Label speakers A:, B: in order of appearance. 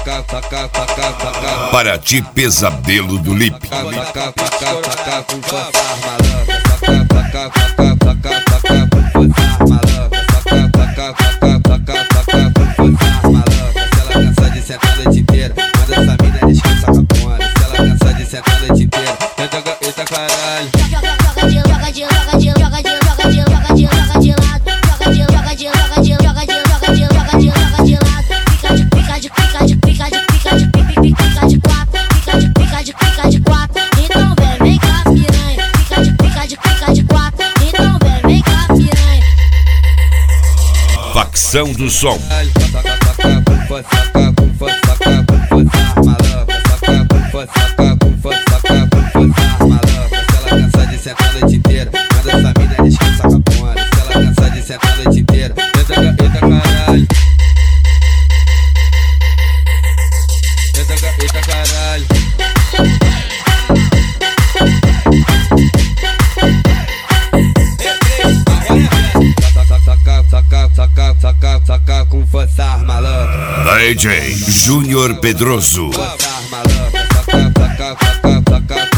A: Paraty Pesadelo do Lipe.
B: Senta a noite inteira, manda essa mina descansa com a pona. Se ela cansa de sentar a noite inteira, eita caralho.
C: Joga de lado, joga de lado, joga de lado. Fica de quatro. Então vem cá piranha. Fica de quatro. Então vem cá piranha.
A: Facção do Som.
B: Senta a noite inteira, manda essa mina descansa com a pona. Se ela cansa de sentar a noite inteira, eita caralho. Eita caralho. Saca com força, malandro.
A: DJ Júnior Pedroso.
B: Força, malandro. Saca.